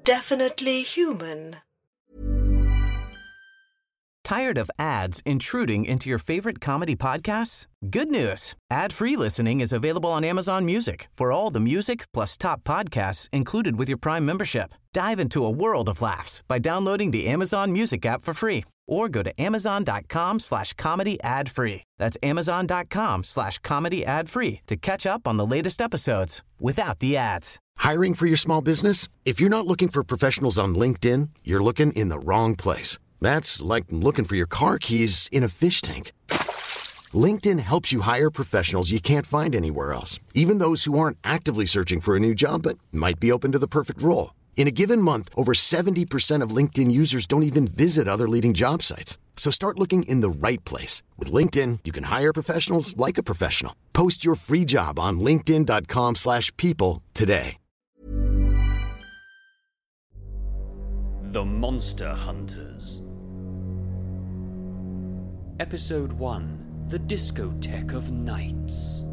definitely human. Tired of ads intruding into your favorite comedy podcasts? Good news. Ad-free listening is available on Amazon Music for all the music plus top podcasts included with your Prime membership. Dive into a world of laughs by downloading the Amazon Music app for free or go to amazon.com/comedy ad-free. That's amazon.com/comedy ad-free to catch up on the latest episodes without the ads. Hiring for your small business? If you're not looking for professionals on LinkedIn, you're looking in the wrong place. That's like looking for your car keys in a fish tank. LinkedIn helps you hire professionals you can't find anywhere else, even those who aren't actively searching for a new job but might be open to the perfect role. In a given month, over 70% of LinkedIn users don't even visit other leading job sites. So start looking in the right place. With LinkedIn, you can hire professionals like a professional. Post your free job on linkedin.com/people today. The Monster Hunters. Episode 1. The Discotheque of Nights.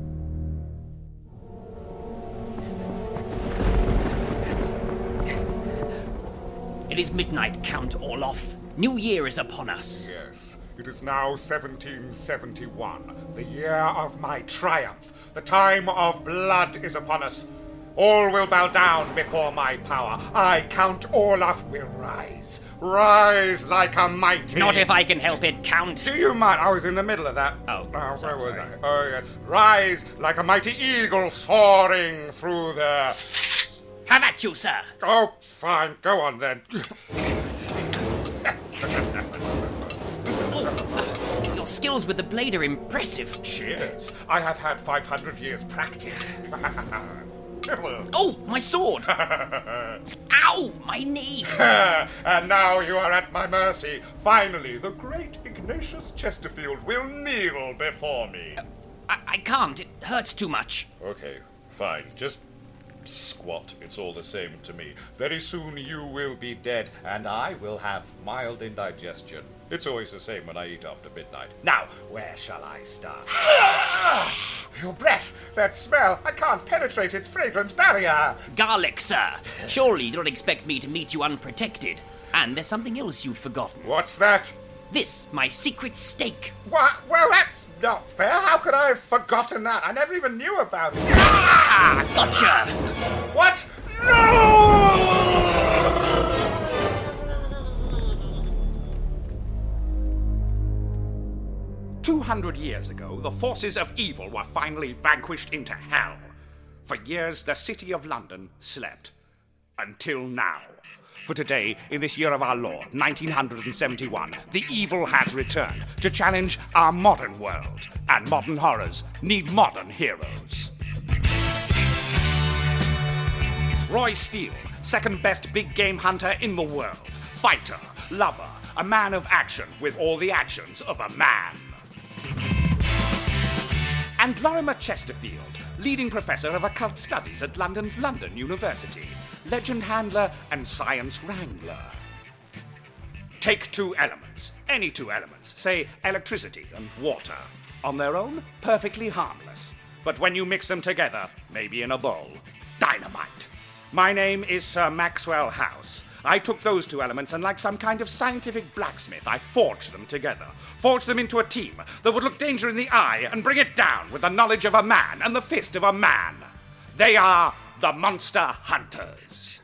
It is midnight, Count Orloff. New Year is upon us. Yes, it is now 1771, the year of my triumph. The time of blood is upon us. All will bow down before my power. I, Count Orloff, will rise. Rise like a mighty... Not if I can help it, Count. Do you mind? I was in the middle of that. Oh, where sorry. was I? Oh, yes. Rise like a mighty eagle soaring through the... Have at you, sir. Oh, fine. Go on, then. Your skills with the blade are impressive. Cheers. I have had 500 years' practice. Oh, my sword! Ow, my knee! And now you are at my mercy. Finally, the great Ignatius Chesterfield will kneel before me. I can't. It hurts too much. Okay, fine. Just squat. It's all the same to me. Very soon you will be dead, and I will have mild indigestion. It's always the same when I eat after midnight. Now, where shall I start? Your breath! That smell! I can't penetrate its fragrant barrier! Garlic, sir. Surely you don't expect me to meet you unprotected. And there's something else you've forgotten. What's that? This, my secret stake. What? Well, that's not fair. How could I have forgotten that? I never even knew about it. Ah, gotcha! What? No! 200 years ago, the forces of evil were finally vanquished into hell. For years, the city of London slept. Until now. For today, in this year of our Lord, 1971, the evil has returned to challenge our modern world. And modern horrors need modern heroes. Roy Steele, second best big game hunter in the world. Fighter, lover, a man of action with all the actions of a man. And Lorimer Chesterfield, leading professor of occult studies at London's London University, legend handler and science wrangler. Take two elements, any two elements, say electricity and water. On their own, perfectly harmless. But when you mix them together, maybe in a bowl, dynamite. My name is Sir Maxwell House. I took those two elements and like some kind of scientific blacksmith, I forged them together. Forged them into a team that would look danger in the eye and bring it down with the knowledge of a man and the fist of a man. They are the Monster Hunters.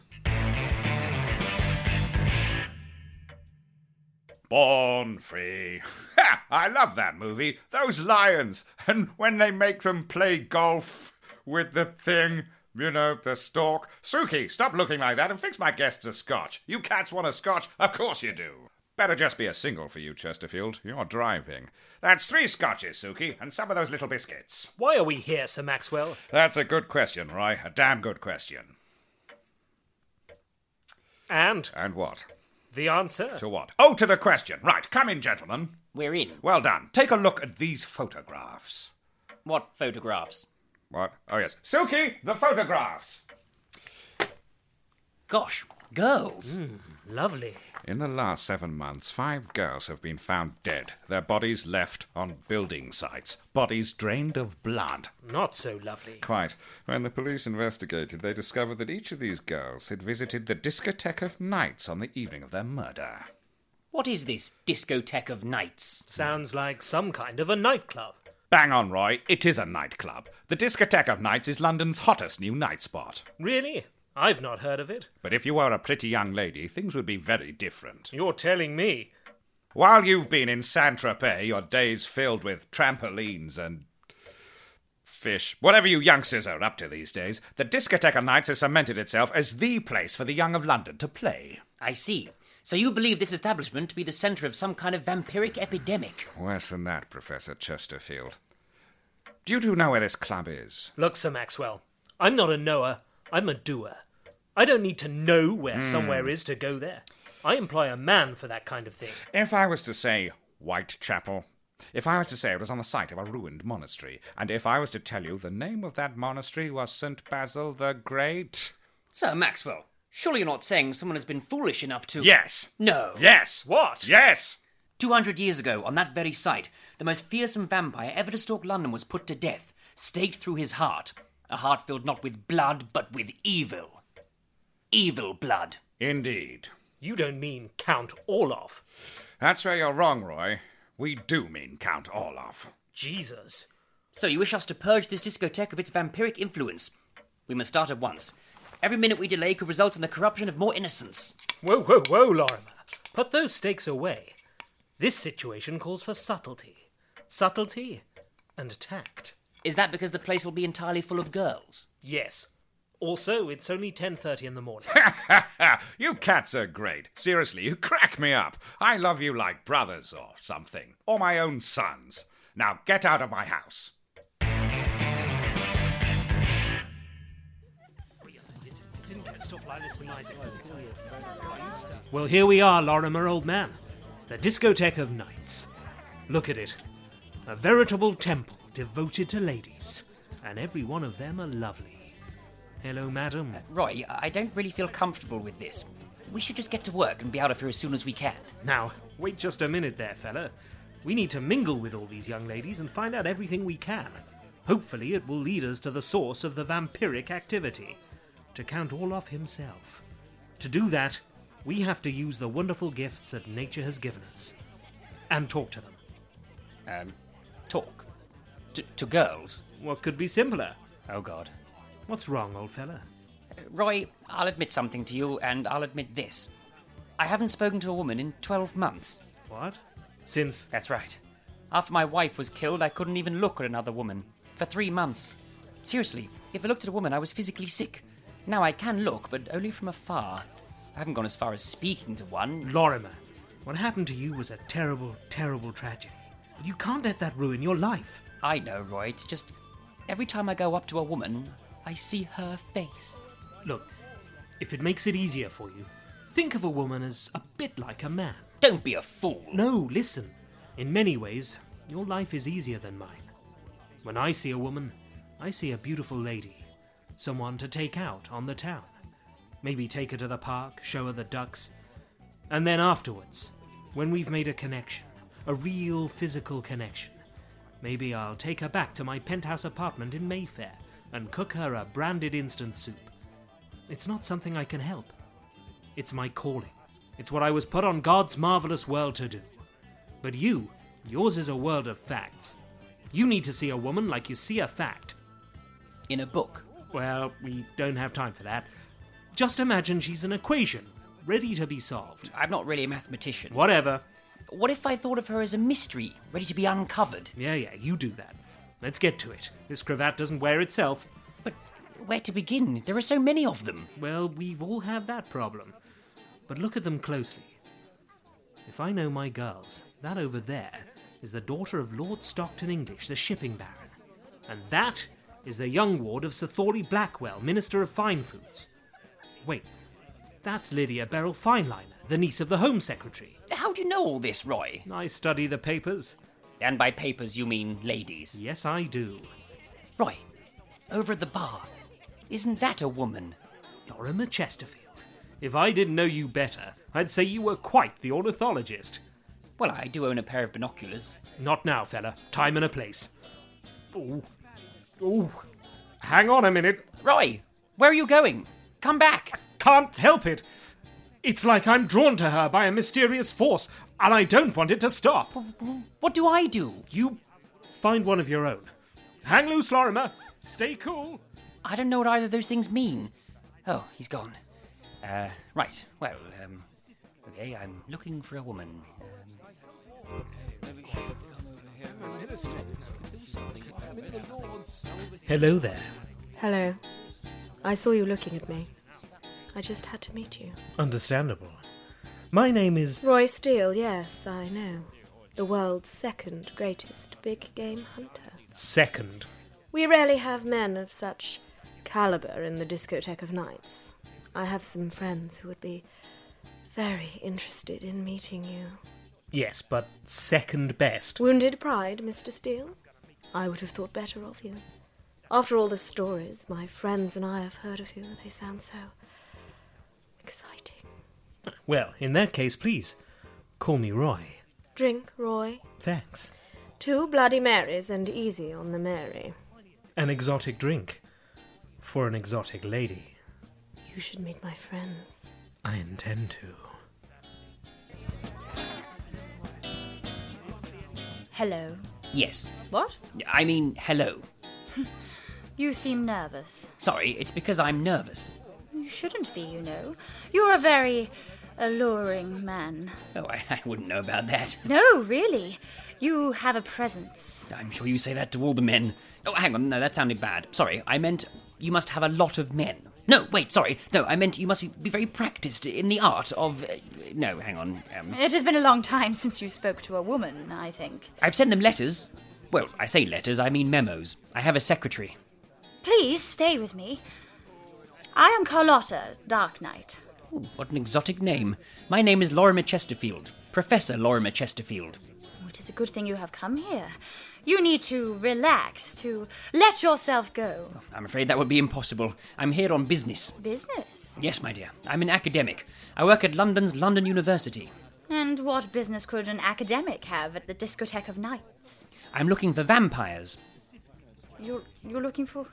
Born Free. Ha! I love that movie. Those lions. And when they make them play golf with the thing... You know, the stork. Suki, stop looking like that and fix my guests a scotch. You cats want a scotch? Of course you do. Better just be a single for you, Chesterfield. You're driving. That's 3 scotches, Suki, and some of those little biscuits. Why are we here, Sir Maxwell? That's a good question, Roy. A damn good question. And? And what? The answer? To what? Oh, to the question. Right, come in, gentlemen. We're in. Well done. Take a look at these photographs. What photographs? What? Oh, yes. Suki, the photographs. Gosh, girls. Lovely. In the last 7 months, 5 girls have been found dead, their bodies left on building sites, bodies drained of blood. Not so lovely. Quite. When the police investigated, they discovered that each of these girls had visited the Discotheque of Nights on the evening of their murder. What is this Discotheque of Nights? Sounds like some kind of a nightclub. Bang on, Roy. It is a nightclub. The Discotheque of Nights is London's hottest new night spot. Really? I've not heard of it. But if you were a pretty young lady, things would be very different. You're telling me. While you've been in Saint-Tropez, your days filled with trampolines and fish, whatever you youngsters are up to these days, the Discotheque of Nights has cemented itself as the place for the young of London to play. I see. So you believe this establishment to be the centre of some kind of vampiric epidemic? Worse than that, Professor Chesterfield. Do you two know where this club is? Look, Sir Maxwell, I'm not a knower, I'm a doer. I don't need to know where somewhere is to go there. I employ a man for that kind of thing. If I was to say Whitechapel, if I was to say it was on the site of a ruined monastery, and if I was to tell you the name of that monastery was St. Basil the Great... Sir Maxwell, surely you're not saying someone has been foolish enough to... Yes! No! Yes! What? Yes! 200 years ago, on that very site, the most fearsome vampire ever to stalk London was put to death, staked through his heart. A heart filled not with blood, but with evil. Evil blood. Indeed. You don't mean Count Orloff. That's where you're wrong, Roy. We do mean Count Orloff. Jesus. So you wish us to purge this discotheque of its vampiric influence? We must start at once. Every minute we delay could result in the corruption of more innocents. Whoa, Lorimer. Put those stakes away. This situation calls for subtlety. Subtlety and tact. Is that because the place will be entirely full of girls? Yes. Also, it's only 10:30 in the morning. You cats are great. Seriously, you crack me up. I love you like brothers or something. Or my own sons. Now get out of my house. Well, here we are, Lorimer, old man. The Discotheque of Nights. Look at it. A veritable temple devoted to ladies. And every one of them are lovely. Hello, madam. Roy, I don't really feel comfortable with this. We should just get to work and be out of here as soon as we can. Now, wait just a minute there, fella. We need to mingle with all these young ladies and find out everything we can. Hopefully it will lead us to the source of the vampiric activity. To Count Orloff himself. To do that, we have to use the wonderful gifts that nature has given us. And talk to them. Talk? To girls? What could be simpler? Oh, God. What's wrong, old fella? Roy, I'll admit something to you, and I'll admit this. I haven't spoken to a woman in 12 months. What? Since... That's right. After my wife was killed, I couldn't even look at another woman. For 3 months. Seriously, if I looked at a woman, I was physically sick. Now I can look, but only from afar. I haven't gone as far as speaking to one. Lorimer, what happened to you was a terrible, terrible tragedy. But you can't let that ruin your life. I know, Roy. It's just... every time I go up to a woman, I see her face. Look, if it makes it easier for you, think of a woman as a bit like a man. Don't be a fool. No, listen. In many ways, your life is easier than mine. When I see a woman, I see a beautiful lady. Someone to take out on the town. Maybe take her to the park, show her the ducks. And then afterwards, when we've made a connection, a real physical connection, maybe I'll take her back to my penthouse apartment in Mayfair and cook her a branded instant soup. It's not something I can help. It's my calling. It's what I was put on God's marvelous world to do. But yours is a world of facts. You need to see a woman like you see a fact. In a book? Well, we don't have time for that. Just imagine she's an equation, ready to be solved. I'm not really a mathematician. Whatever. What if I thought of her as a mystery, ready to be uncovered? Yeah, you do that. Let's get to it. This cravat doesn't wear itself. But where to begin? There are so many of them. Well, we've all had that problem. But look at them closely. If I know my girls, that over there is the daughter of Lord Stockton English, the shipping baron. And that is the young ward of Sir Thorley Blackwell, Minister of Fine Foods. Wait, that's Lydia Beryl Fineliner, the niece of the Home Secretary. How do you know all this, Roy? I study the papers. And by papers you mean ladies? Yes, I do. Roy, over at the bar, isn't that a woman? Lorimer Chesterfield, If I didn't know you better, I'd say you were quite the ornithologist. Well, I do own a pair of binoculars. Not now, fella. Time and a place. Ooh. Hang on a minute. Roy, where are you going? Come back. Can't help it. It's like I'm drawn to her by a mysterious force, and I don't want it to stop. What do I do? You find one of your own. Hang loose, Lorimer. Stay cool. I don't know what either of those things mean. Oh, he's gone. Right. Well, okay, I'm looking for a woman. Hello there. Hello. I saw you looking at me. I just had to meet you. Understandable. My name is... Roy Steele, yes, I know. The world's second greatest big game hunter. Second. We rarely have men of such caliber in the Discotheque of Nights. I have some friends who would be very interested in meeting you. Yes, but second best. Wounded pride, Mr. Steele? I would have thought better of you. After all the stories my friends and I have heard of you, they sound so exciting. Well, in that case, please, call me Roy. Drink, Roy. Thanks. 2 Bloody Marys and easy on the Mary. An exotic drink. For an exotic lady. You should meet my friends. I intend to. Hello. Yes. What? I mean, hello. You seem nervous. Sorry, it's because I'm nervous. You shouldn't be, you know. You're a very alluring man. Oh, I wouldn't know about that. No, really. You have a presence. I'm sure you say that to all the men. Oh, hang on, no, that sounded bad. Sorry, I meant you must have a lot of men. No, wait, sorry. No, I meant you must be very practiced in the art of... no, hang on. It has been a long time since you spoke to a woman, I think. I've sent them letters. Well, I say letters, I mean memos. I have a secretary. Please stay with me. I am Carlotta, Dark Knight. Ooh, what an exotic name. My name is Lorimer Chesterfield. Professor Lorimer Chesterfield. Oh, it is a good thing you have come here. You need to relax, to let yourself go. I'm afraid that would be impossible. I'm here on business. Business? Yes, my dear. I'm an academic. I work at London's London University. And what business could an academic have at the Discotheque of Nights? I'm looking for vampires. You're looking for...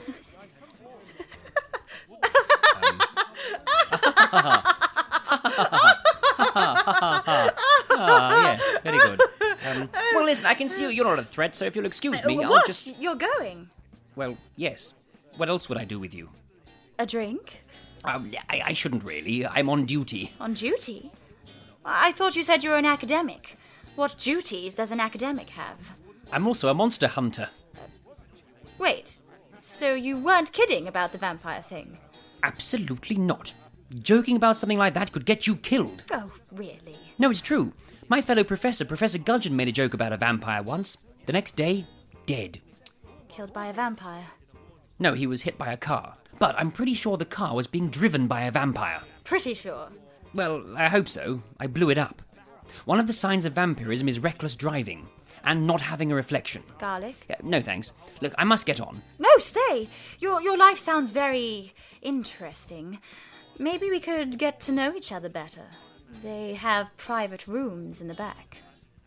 Yes, very good. Well, listen, I can see you're not a threat, so if you'll excuse me, I'll what? just... You're going? Well, yes. What else would I do with you? A drink? I shouldn't really. I'm on duty. On duty? I thought you said you were an academic. What duties does an academic have? I'm also a monster hunter. Wait, so you weren't kidding about the vampire thing? Absolutely not. Joking about something like that could get you killed. Oh, really? No, it's true. My fellow professor, Professor Gudgeon, made a joke about a vampire once. The next day, dead. Killed by a vampire? No, he was hit by a car. But I'm pretty sure the car was being driven by a vampire. Pretty sure. Well, I hope so. I blew it up. One of the signs of vampirism is reckless driving. And not having a reflection. Garlic? No, thanks. Look, I must get on. No, stay! Your life sounds very interesting. Maybe we could get to know each other better. They have private rooms in the back.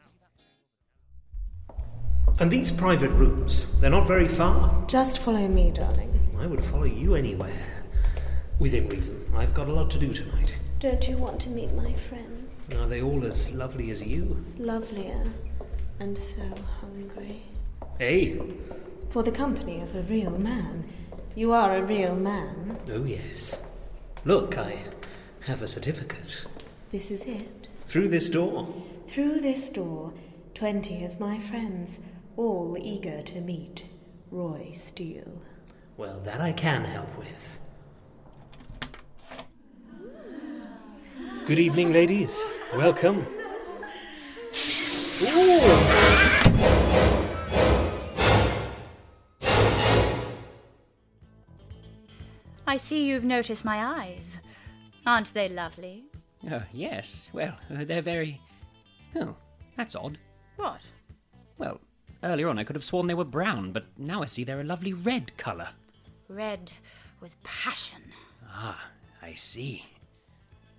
And these private rooms, they're not very far. Just follow me, darling. I would follow you anywhere. Within reason. I've got a lot to do tonight. Don't you want to meet my friends? Are they all as lovely as you? Lovelier and so hungry. Hey? For the company of a real man. You are a real man. Oh, yes. Look, I have a certificate. This is it. Through this door? Through this door, 20 of my friends, all eager to meet Roy Steele. Well, that I can help with. Good evening, ladies. Welcome. Ooh. I see you've noticed my eyes. Aren't they lovely? Yes. Well, they're very... Oh, that's odd. What? Well, earlier on I could have sworn they were brown, but now I see they're a lovely red colour. Red with passion. Ah, I see.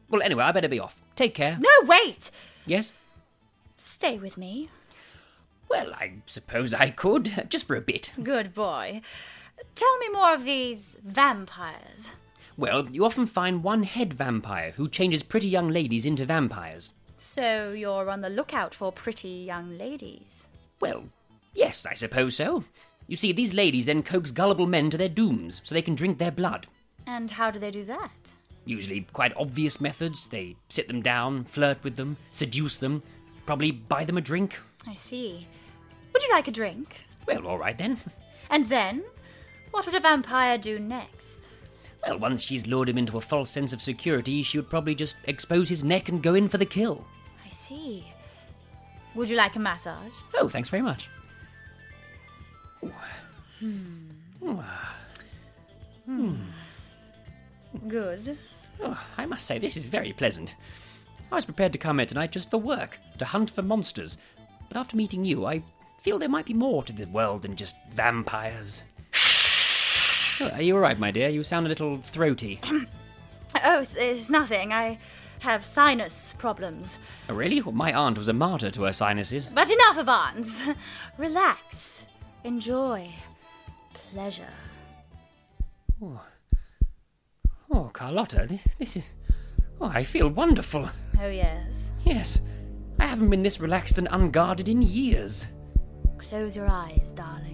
Well, anyway, I better be off. Take care. No, wait! Yes? Stay with me. Well, I suppose I could, just for a bit. Good boy. Tell me more of these vampires. Well, you often find one head vampire who changes pretty young ladies into vampires. So you're on the lookout for pretty young ladies? Well, yes, I suppose so. You see, these ladies then coax gullible men to their dooms so they can drink their blood. And how do they do that? Usually quite obvious methods. They sit them down, flirt with them, seduce them, probably buy them a drink. I see. Would you like a drink? Well, all right then. And then? What would a vampire do next? Well, once she's lured him into a false sense of security, she would probably just expose his neck and go in for the kill. I see. Would you like a massage? Oh, thanks very much. Good. Oh, I must say, this is very pleasant. I was prepared to come here tonight just for work, to hunt for monsters. But after meeting you, I feel there might be more to the world than just vampires. Oh, are you all right, my dear? You sound a little throaty. Oh, it's nothing. I have sinus problems. Oh, really? Well, my aunt was a martyr to her sinuses. But enough of aunts. Relax. Enjoy. Pleasure. Oh, Carlotta, this is... Oh, I feel wonderful. Oh, yes. Yes. I haven't been this relaxed and unguarded in years. Close your eyes, darling.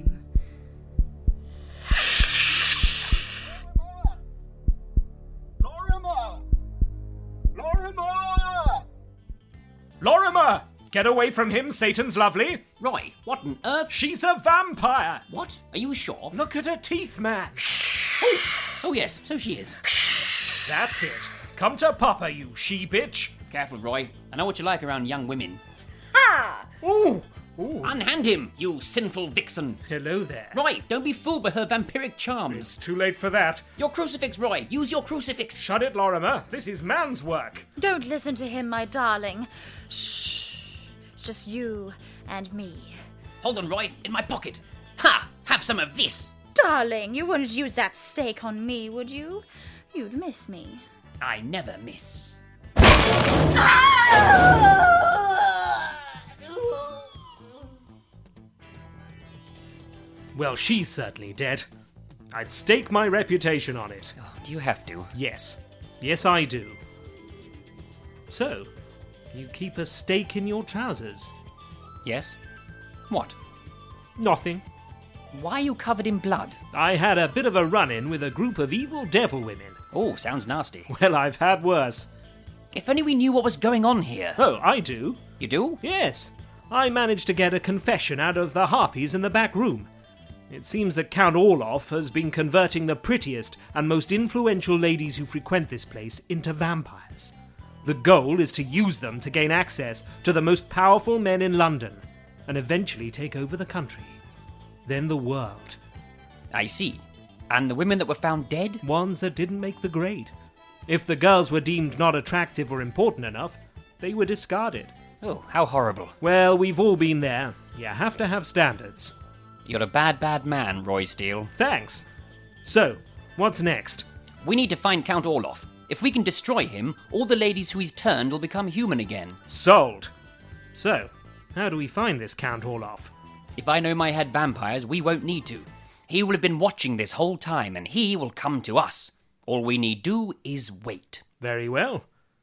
Lorimer! Lorimer! Lorimer! Get away from him, Satan's lovely. Roy, what on earth? She's a vampire. What? Are you sure? Look at her teeth, man. Oh, yes, so she is. That's it. Come to Papa, you she-bitch. Careful, Roy. I know what you like around young women. Ha! Ooh. Ooh. Unhand him, you sinful vixen. Hello there. Roy, don't be fooled by her vampiric charms. It's too late for that. Your crucifix, Roy. Use your crucifix. Shut it, Lorimer. This is man's work. Don't listen to him, my darling. Shh. It's just you and me. Hold on, Roy. In my pocket. Ha! Have some of this. Darling, you wouldn't use that steak on me, would you? You'd miss me. I never miss. Well, she's certainly dead. I'd stake my reputation on it. Oh, do you have to? Yes. Yes, I do. So, you keep a stake in your trousers? Yes. What? Nothing. Why are you covered in blood? I had a bit of a run-in with a group of evil devil women. Oh, sounds nasty. Well, I've had worse. If only we knew what was going on here. Oh, I do. You do? Yes. I managed to get a confession out of the harpies in the back room. It seems that Count Orloff has been converting the prettiest and most influential ladies who frequent this place into vampires. The goal is to use them to gain access to the most powerful men in London and eventually take over the country. Then the world. I see. And the women that were found dead? Ones that didn't make the grade. If the girls were deemed not attractive or important enough, they were discarded. Oh, how horrible. Well, we've all been there. You have to have standards. You're a bad, bad man, Roy Steele. Thanks. So, what's next? We need to find Count Orloff. If we can destroy him, all the ladies who he's turned will become human again. Sold. So, how do we find this Count Orloff? If I know my head vampires, we won't need to. He will have been watching this whole time, and he will come to us. All we need do is wait. Very well.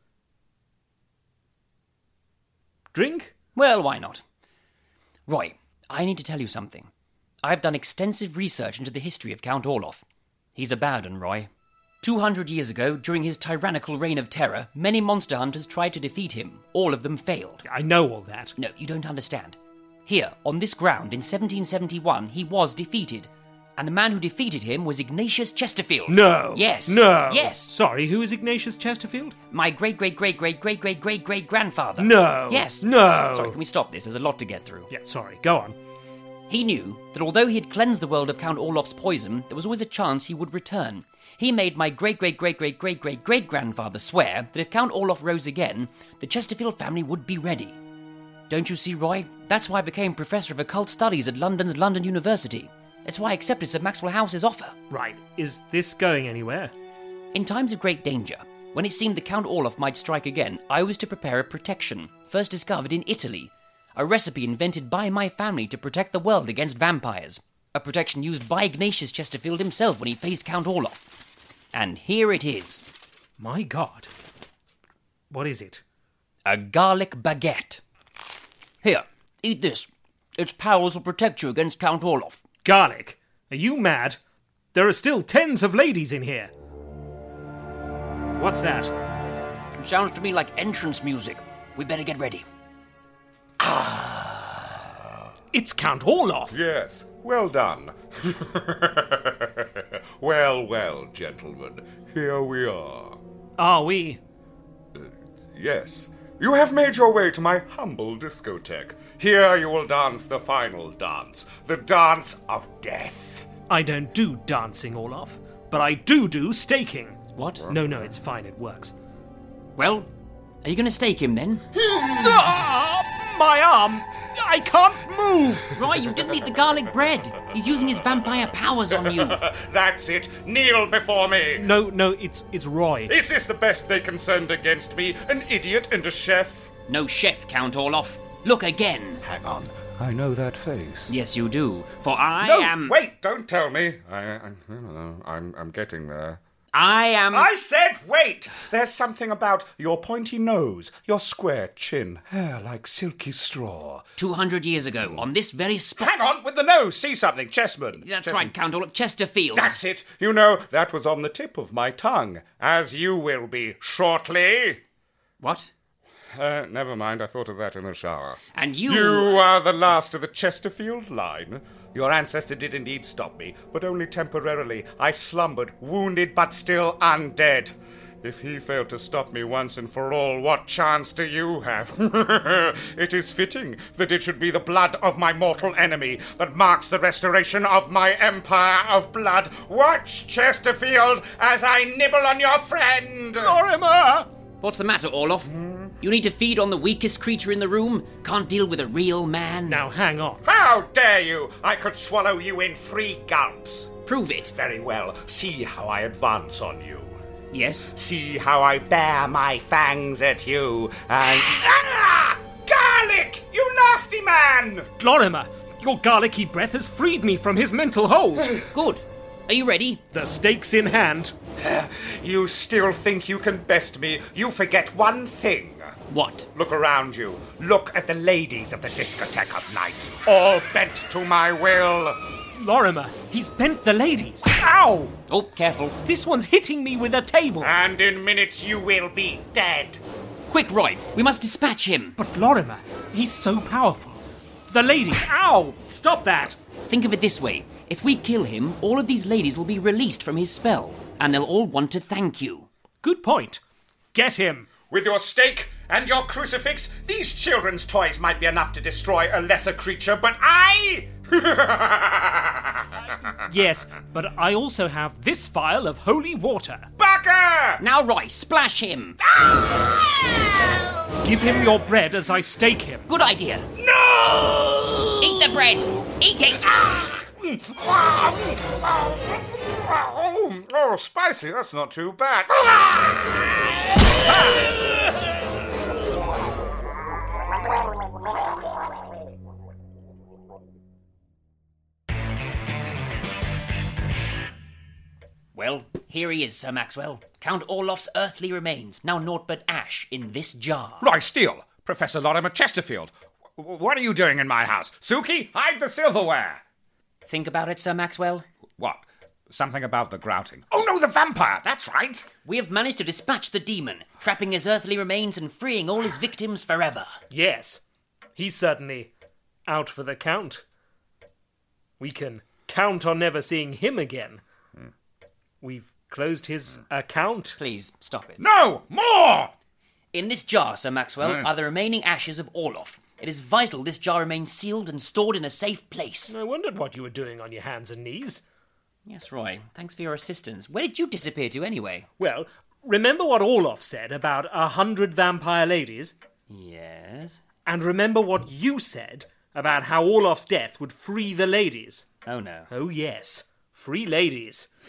Drink? Well, why not? Roy, I need to tell you something. I've done extensive research into the history of Count Orloff. He's a bad one, Roy. 200 years ago, during his tyrannical reign of terror, many monster hunters tried to defeat him. All of them failed. I know all that. No, you don't understand. Here, on this ground, in 1771, he was defeated. And the man who defeated him was Ignatius Chesterfield. No. Yes. No. Yes. Sorry, who is Ignatius Chesterfield? My great-great-great-great-great-great-great-grandfather. No. Yes. No. Sorry, can we stop this? There's a lot to get through. Yeah, sorry, go on. He knew that although he had cleansed the world of Count Orloff's poison, there was always a chance he would return. He made my great-great-great-great-great-great-grandfather swear that if Count Orloff rose again, the Chesterfield family would be ready. Don't you see, Roy? That's why I became Professor of Occult Studies at London's London University. That's why I accepted Sir Maxwell House's offer. Right, is this going anywhere? In times of great danger, When it seemed that Count Orloff might strike again, I was to prepare a protection, first discovered in Italy. A recipe invented by my family to protect the world against vampires. A protection used by Ignatius Chesterfield himself when he faced Count Orloff. And here it is. My God. What is it? A garlic baguette. Here, eat this. Its powers will protect you against Count Orloff. Garlic? Are you mad? There are still tens of ladies in here. What's that? It sounds to me like entrance music. We better get ready. It's Count Orloff. Yes, well done. Well, gentlemen, here we are. Are we? Yes, you have made your way to my humble discotheque. Here you will dance the final dance, the dance of death. I don't do dancing, Orloff, but I do staking. What? No, it's fine, it works. Well, are you going to stake him then? My arm! I can't move! Roy, you didn't eat the garlic bread. He's using his vampire powers on you. That's it. Kneel before me. No, it's Roy. Is this the best they can send against me? An idiot and a chef? No chef, Count Orloff. Look again. Hang on. I know that face. Yes, you do. For I No, am... wait, don't tell me. I'm getting there. I am... I said wait! There's something about your pointy nose, your square chin, hair like silky straw. 200 years ago, on this very spot... Hang on, with the nose, see something, Chessman. That's right, Count Orloff. Chesterfield. That's it. You know, that was on the tip of my tongue, as you will be shortly. What? Never mind, I thought of that in the shower. And you... You are the last of the Chesterfield line. Your ancestor did indeed stop me, but only temporarily. I slumbered, wounded but still undead. If he failed to stop me once and for all, what chance do you have? It is fitting that it should be the blood of my mortal enemy that marks the restoration of my empire of blood. Watch, Chesterfield, as I nibble on your friend! Lorimer! What's the matter, Orloff? You need to feed on the weakest creature in the room? Can't deal with a real man? Now hang on. How dare you! I could swallow you in 3 gulps. Prove it. Very well. See how I advance on you. Yes? See how I bare my fangs at you, and... Ah! Garlic! You nasty man! Lorimer, your garlicky breath has freed me from his mental hold. Good. Are you ready? The stake's in hand. You still think you can best me? You forget one thing. What? Look around you. Look at the ladies of the discotheque of nights, all bent to my will. Lorimer, he's bent the ladies. Ow! Oh, careful. This one's hitting me with a table. And in minutes you will be dead. Quick, Roy. We must dispatch him. But Lorimer, he's so powerful. The ladies... Ow! Stop that! Think of it this way. If we kill him, all of these ladies will be released from his spell, and they'll all want to thank you. Good point. Get him. With your stake and your crucifix, these children's toys might be enough to destroy a lesser creature, but I... Yes, but I also have this vial of holy water. Baka! Now, Roy, splash him. Give him your bread as I stake him. Good idea. No! Eat the bread. Eat it. Oh, spicy. That's not too bad. Well, here he is, Sir Maxwell. Count Orloff's earthly remains, now naught but ash in this jar. Roy Steele, Professor Lorimer Chesterfield. What are you doing in my house? Suki, hide the silverware. Think about it, Sir Maxwell. What? Something about the grouting. Oh no, the vampire! That's right! We have managed to dispatch the demon, trapping his earthly remains and freeing all his victims forever. Yes, he's certainly out for the count. We can count on never seeing him again. We've closed his account. Please, stop it. No! More! In this jar, Sir Maxwell, are the remaining ashes of Orloff. It is vital this jar remains sealed and stored in a safe place. I wondered what you were doing on your hands and knees. Yes, Roy. Thanks for your assistance. Where did you disappear to, anyway? Well, remember what Orloff said about 100 vampire ladies? Yes? And remember what you said about how Orloff's death would free the ladies? Oh, no. Oh, yes. Free ladies.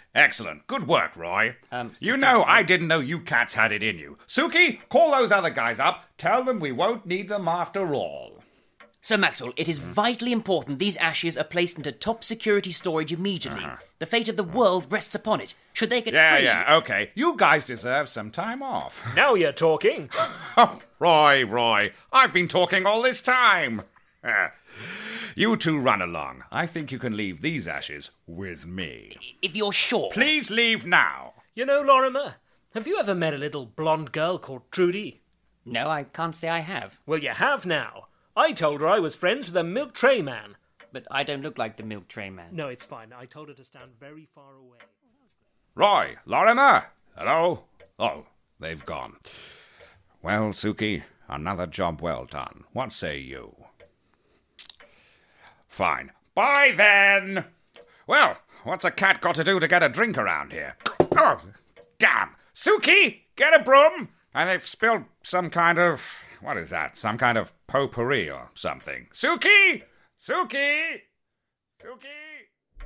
Excellent. Good work, Roy. I didn't know you cats had it in you. Suki, call those other guys up. Tell them we won't need them after all. Sir Maxwell, it is vitally important these ashes are placed into top security storage immediately. The fate of the world rests upon it. Should they get free... Yeah, okay. You guys deserve some time off. Now you're talking. Oh, Roy, I've been talking all this time. You two run along. I think you can leave these ashes with me. If you're sure. Please leave now. You know, Lorimer, have you ever met a little blonde girl called Trudy? No, I can't say I have. Well, you have now. I told her I was friends with a milk tray man. But I don't look like the milk tray man. No, it's fine. I told her to stand very far away. Roy, Lorimer, hello? Oh, they've gone. Well, Suki, another job well done. What say you? Fine. Bye, then! Well, what's a cat got to do to get a drink around here? Oh, damn! Suki, get a broom! And they've spilled some kind of... What is that? Some kind of potpourri or something. Suki! Suki! Suki!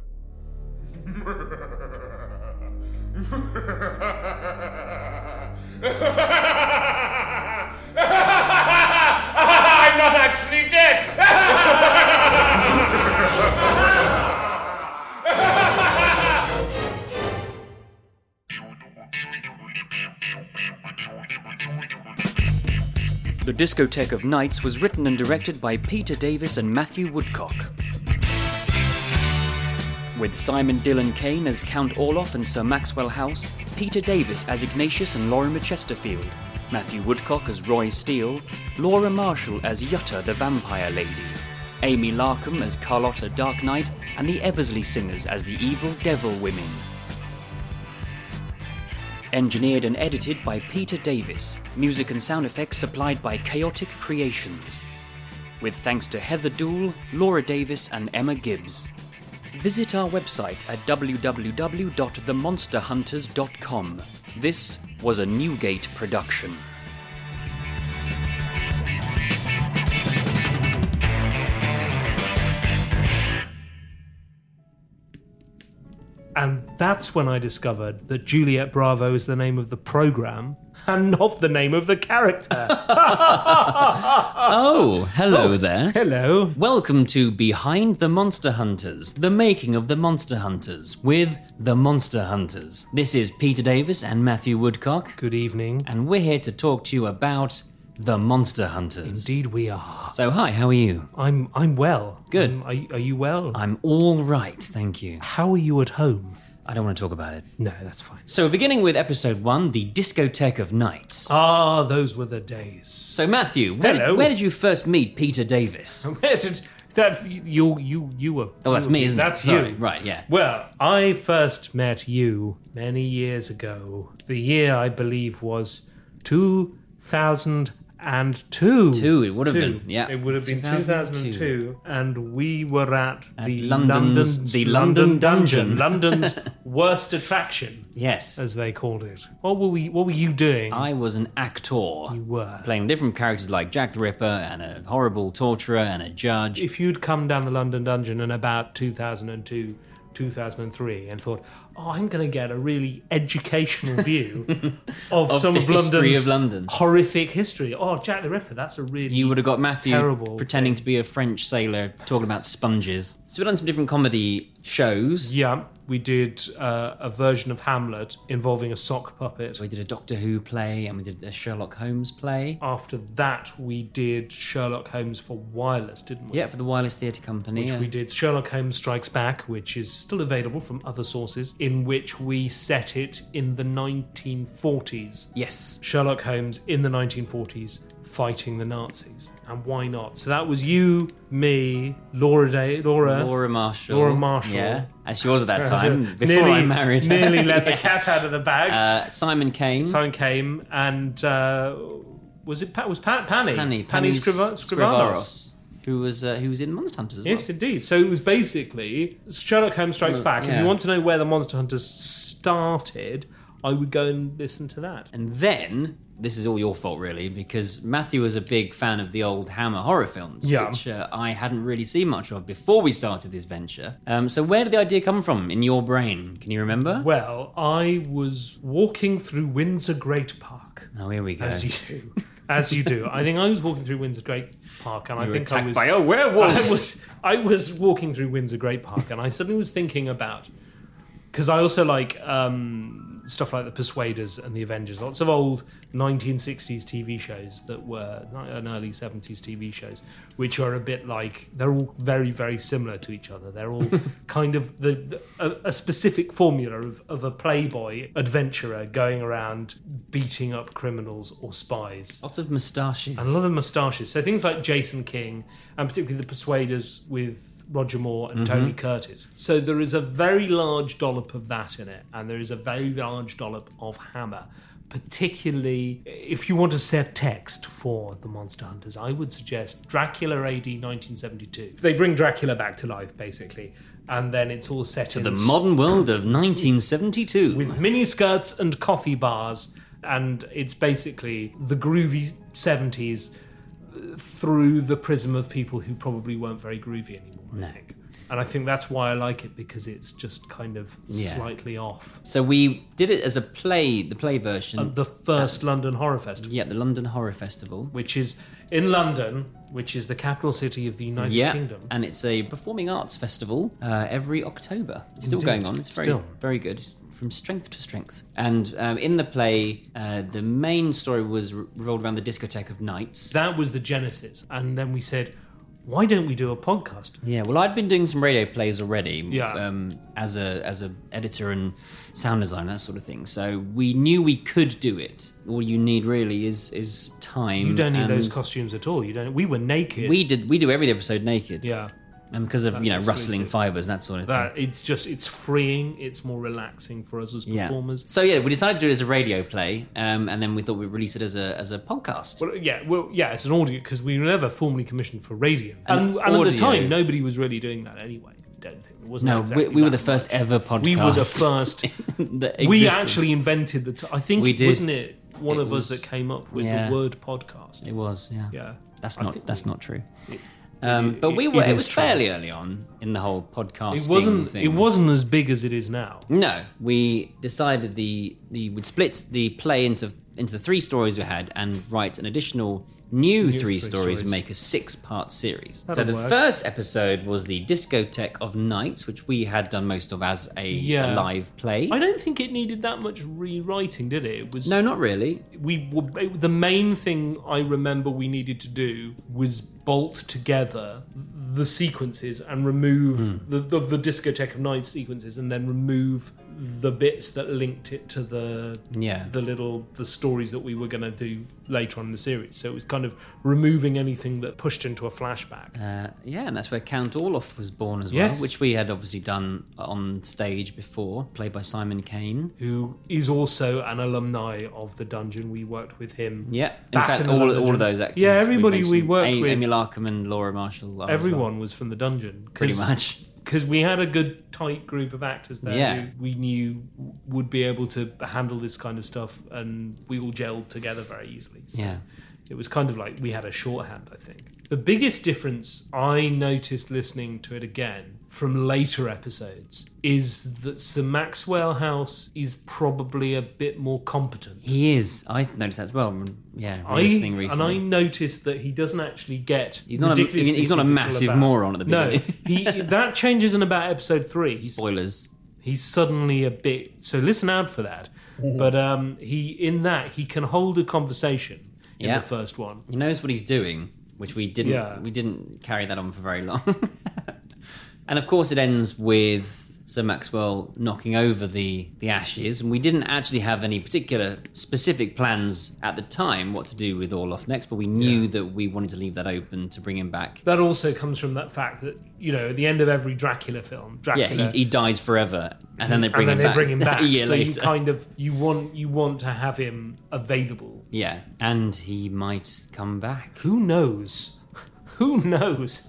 I'm not actually dead! The Discotheque of Nights was written and directed by Peter Davis and Matthew Woodcock. With Simon Dillon Kane as Count Orloff and Sir Maxwell House, Peter Davis as Ignatius and Lorimer Chesterfield, Matthew Woodcock as Roy Steele, Laura Marshall as Yutta the Vampire Lady, Amy Larkham as Carlotta Dark Knight, and the Eversley Singers as the Evil Devil Women. Engineered and edited by Peter Davis. Music and sound effects supplied by Chaotic Creations. With thanks to Heather Dool, Laura Davis and Emma Gibbs. Visit our website at www.themonsterhunters.com. This was a Newgate production. And that's when I discovered that Juliet Bravo is the name of the programme and not the name of the character. Oh, hello there. Hello. Welcome to Behind the Monster Hunters, the making of the Monster Hunters, with the Monster Hunters. This is Peter Davis and Matthew Woodcock. Good evening. And we're here to talk to you about the Monster Hunters. Indeed we are. So, hi, how are you? I'm well. Good. Are you well? I'm all right, thank you. How are you at home? I don't want to talk about it. No, that's fine. So, beginning with episode 1, the Discotheque of Nights. Ah, those were the days. So, Matthew, Hello. where did you first meet Peter Davis? Where did that you were? Oh, that's me, isn't it? That's Sorry. you. Right, yeah. Well, I first met you many years ago. The year, I believe, was 2002. It would have been, yeah. It would have been 2002, and we were at the London Dungeon. London's worst attraction. Yes. As they called it. What were you doing? I was an actor. You were. Playing different characters like Jack the Ripper and a horrible torturer and a judge. If you'd come down the London Dungeon in about 2002, 2003 and thought, I'm going to get a really educational view of some of London's horrific history. Oh, Jack the Ripper, that's a really You would have got Matthew terrible pretending to be a French sailor talking about sponges. So we've done some different comedy shows. Yeah, we did a version of Hamlet involving a sock puppet. We did a Doctor Who play and we did a Sherlock Holmes play. After that, we did Sherlock Holmes for Wireless, didn't we? Yeah, for the Wireless Theatre Company. Which we did Sherlock Holmes Strikes Back, which is still available from other sources, in which we set it in the 1940s. Yes. Sherlock Holmes in the 1940s fighting the Nazis. And why not? So that was you, me, Laura Marshall. Yeah, as she was at that time, before I married her. Nearly let the cat out of the bag. Simon came. And was Panny? Panny Scrivanos. Who was in Monster Hunters as well. Yes, indeed. So it was basically Sherlock Holmes Strikes Back. Yeah. If you want to know where the Monster Hunters started, I would go and listen to that. And then, this is all your fault really, because Matthew was a big fan of the old Hammer horror films, which I hadn't really seen much of before we started this venture. So where did the idea come from in your brain? Can you remember? Well, I was walking through Windsor Great Park. Oh, here we go. As you do. As you do. I think I was walking through Windsor Great Park, and I think I was by a werewolf. I was walking through Windsor Great Park, and I suddenly was thinking about, because I also like stuff like The Persuaders and The Avengers, lots of old 1960s TV shows that were and early 70s TV shows, which are a bit like, they're all very, very similar to each other. They're all kind of a specific formula of a playboy adventurer going around beating up criminals or spies. Lots of moustaches. And a lot of moustaches. So things like Jason King, and particularly The Persuaders with Roger Moore and Tony Curtis. So there is a very large dollop of that in it, and there is a very large dollop of Hammer. Particularly, if you want to set text for the Monster Hunters, I would suggest Dracula AD 1972. They bring Dracula back to life, basically, and then it's all set in the modern world of 1972. with miniskirts and coffee bars, and it's basically the groovy 70s through the prism of people who probably weren't very groovy anymore, I think. And I think that's why I like it, because it's just kind of slightly off. So we did it as a play, the play version. At the first London Horror Festival. Yeah, the London Horror Festival. Which is in London, which is the capital city of the United Kingdom. And it's a performing arts festival every October. It's still going on. It's very good. It's from strength to strength. And in the play, the main story was revolved around the Discotheque of Nights. That was the genesis. And then we said, why don't we do a podcast? Yeah, well, I'd been doing some radio plays already, Yeah. as a editor and sound design, that sort of thing. So we knew we could do it. All you need really is time. You don't need those costumes at all. You don't. We were naked. We do every episode naked. Yeah. And because of rustling fibres, that sort of thing. It's freeing. It's more relaxing for us as performers. So we decided to do it as a radio play, and then we thought we'd release it as a podcast. It's an audio, because we were never formally commissioned for radio, and at the time nobody was really doing that anyway. I don't think it wasn't. We were the first ever podcast. We were the first. We actually invented I think we did. Wasn't it one of us that came up with the word podcast? It was. Yeah. Yeah. That's not true. But it was fairly early on in the whole podcasting thing. It wasn't as big as it is now. No, we decided we would split the play into the 3 stories we had and write an additional new 3 stories and make a 6-part series. That'll the work. first episode was the Discotheque of Nights, which we had done most of as a live play. I don't think it needed that much rewriting, did it? It was No, not really. The main thing I remember we needed to do was bolt together the sequences and remove the Discotheque of Nights sequences, and then remove the bits that linked it to the stories that we were going to do later on in the series. So it was kind of removing anything that pushed into a flashback. And that's where Count Orloff was born as well, which we had obviously done on stage before, played by Simon Kane, who is also an alumni of the Dungeon. We worked with him. Yeah, in fact, all of those actors. Yeah, everybody we worked with. Amy Larkham and Laura Marshall. Everyone was from the Dungeon. Pretty much. Because we had a good, tight group of actors there who we knew would be able to handle this kind of stuff, and we all gelled together very easily. So it was kind of like we had a shorthand, I think. The biggest difference I noticed listening to it again from later episodes is that Sir Maxwell House is probably a bit more competent. He is. I've noticed that as well. Listening recently. And I noticed that he doesn't actually get He's not a massive moron at the beginning. No, that changes in about episode 3. Spoilers. He's suddenly a bit... So listen out for that. But he can hold a conversation in the first one. He knows what he's doing, which we didn't. We didn't carry that on for very long. And of course, it ends with Sir Maxwell knocking over the ashes, and we didn't actually have any particular specific plans at the time what to do with Orloff next, but we knew that we wanted to leave that open to bring him back. That also comes from that fact that, at the end of every Dracula film, he dies forever, and then they bring him back. A year so later. you want to have him available. Yeah, and he might come back. Who knows? Who knows?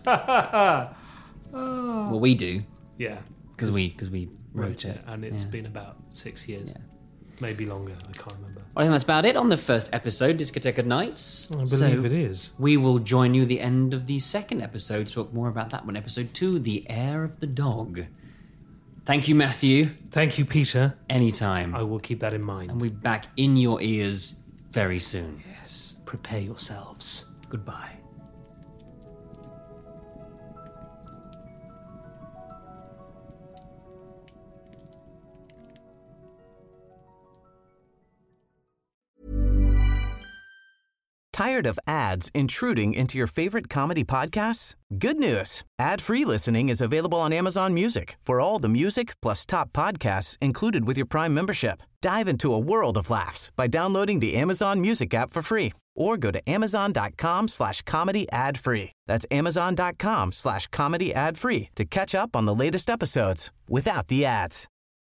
Well, we do. Yeah. Because we wrote it. And it's been about 6 years. Yeah. maybe longer. I can't remember. I think that's about it on the first episode, Discoteca Nights. I believe it is. We will join you at the end of the second episode to talk more about that one. Episode 2, The Heir of the Dog. Thank you, Matthew. Thank you, Peter. Anytime. I will keep that in mind. And we'll be back in your ears very soon. Yes. Prepare yourselves. Goodbye. Tired of ads intruding into your favorite comedy podcasts? Good news. Ad-free listening is available on Amazon Music for all the music plus top podcasts included with your Prime membership. Dive into a world of laughs by downloading the Amazon Music app for free or go to amazon.com/comedy ad-free. That's amazon.com/comedy ad-free to catch up on the latest episodes without the ads.